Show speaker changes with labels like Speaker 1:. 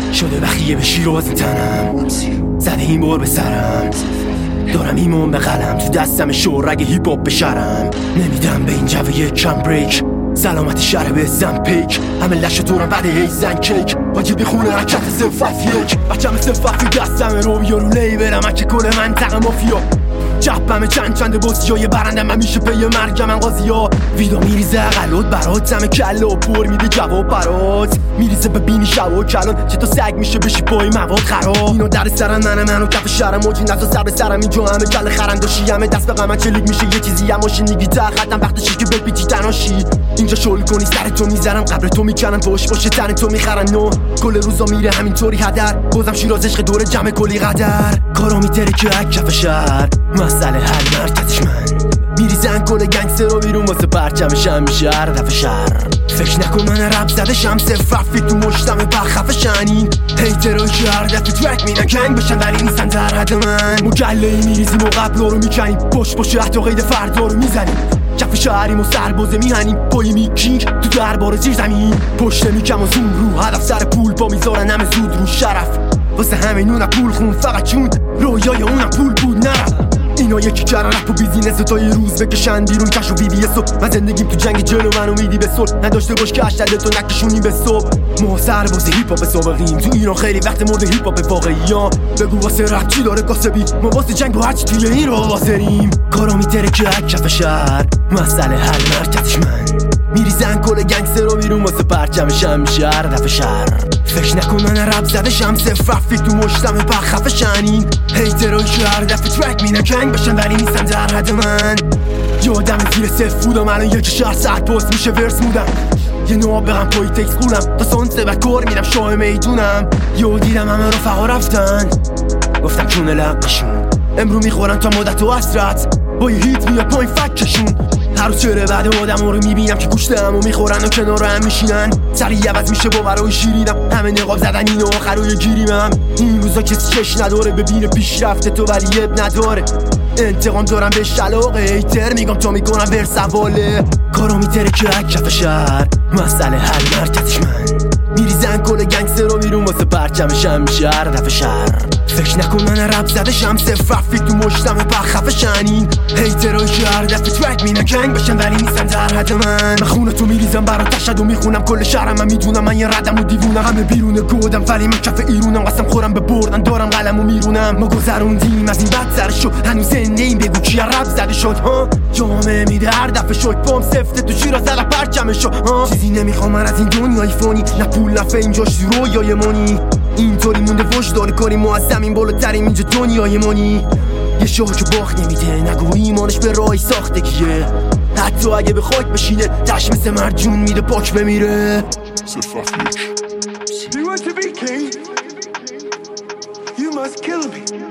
Speaker 1: شده بخیه به شیر و باز تنم، زده این بار به سرم، دارم ایمان به قلم، تو دستم شورگ هیپ هاپ به شرم. نمیدم به این جو یک کم بریک، سلامت شهر به زن پیک، همه لش دورم بعد هی زن کیک، واجب بخونه حرکت 0-1 بچم 0-1 دستم رو بیارو لیبرم اکه کل منطقه مافیا جبمه چند باز جای برندم همیشه پی مرگم من قاضی ها ویدا میریزه اقلات برات همه کله و پر میده جواب برات میریزه ببینی شب و کلان چه تا سگ میشه بشی پای مواد خراب اینا در سرن منو کف شهرم موجی نزا سر به سرم اینجا همه کله خرنداشی همه دست به قمن چلیک میشه یه چیزی هم ماشین میگی تا خطم وقتشی که بپیچی تناشی اینجا شل کنی سر تو میذارم قبر تو میکنم فوش باشه تن تو میخرن نو کل روزا میره همینطوری هدر بازم شیراز عشق دور جمع کلی قدر کارا میتره که کف شهر مسئله حل مرکزش من میریزن کل گنگستر رو بیرون واسه پرچمشم میشه هر دفعه شهر فکر نکن من رب زده شمس رفیق تو مشتم بخفه شنین هیترهایی که هر دفعه ترک میدن کنگ بشن ولی نیستن در حد من مگلهی میریزیم و قبلا رو میکنیم پشت باشه حتی قید فردا رو میزنیم کف شهریم و سربازه میهنیم پای میکینگ تو دربار زیر زمین پشت میکم و زون رو هدف سر پول پا میذارن همه زود رو شرف واسه همه نونم پول خون فقط چون رویای اونم پول بود نرف اینا یکی کردن رپ و بیزینس تا یه روز بکشن بیرون کش و بی بی اسو من زندگیم تو جنگ جلو منو میدی به صلح نداشته باش که اشتده تو نکشونی به صبح ما سرباز هیپ هاپ سابقیم تو ایران خیلی وقت مورد هیپ هاپ واقعیام بگو واسه رپ چی داره کاسبی ما واسه جنگ و هرچی توی این رو واسریم کارا میتره که کف شهر مسئله حل مرکزش من میریزن کل گنگستر رو بیرون واسه پرچمشم میشه هر دفعه شهر فکر نکن من رب زده شمس رفیق تو مشتم بخفه شنین هیترهایی که هر دفعه ترک میدن کنگ بشن ولی نیستن در حد من یادم زیر صفر بودم الان یکی شهر ساعت پست میشه ورس مودم یه نابغم پای تکس خونم تا سانسه و کار میرم شاه میدونم یه دیدم همه رفقا رفتن گفتم چونه لقشون امرو میخورن تا مدت و حسرت با یه هیت میاد پایین فکشون هر روز چره بعد آدم رو میبینم که گوشته همو میخورن و کنار هم میشینن سریع عوض میشه باورای شیرینم همه نقاب زدن اینو آخروی گیریمم این روزا کسی چش نداره ببینه پیشرفت تو ولی اب نداره انتقام دارم به شلاقه ایتر میگم تا میکنم بر سواله کارا میتره که کف شهر مسئله حل مرکزش من میریزن کل گنگستر رو بیرون واسه پرچمشم میشه هر دفعه شهر فکر نکن من رب زده شمس رفیق تو مشتم بخفه شنین هیترهایی که هر دفعه ترک میدن کنگ بشن ولی نیستن در حد من خونه تو میریزم برا تشهد و میخونم کل شهرم من میدونم من یه ردم و دیوونم همه بیرون گودم ولی من کف ایرونم قسم خورم به بردن دارم قلم و میرونم ما گذروندیم از این بد سرشو هنوز زنده این بگو کیا رب زده شد ها جامعه میده هر دفعه شد پام سفته تو شیراز زده پرچمشو چیزی نمیخوام من از این دنیای فانی نه پول نه فیم جاش رویای مانی اینطوری مونده فوش داره کاری ما از زمین بالاتریم اینجا دنیای مانی یه شاه که باخت نمیده نگو ایمانش به رای ساختگیه حتی اگه به خاک بشینه تش مثل مرجون میده پاک بمیره
Speaker 2: You want to be king? You must kill me.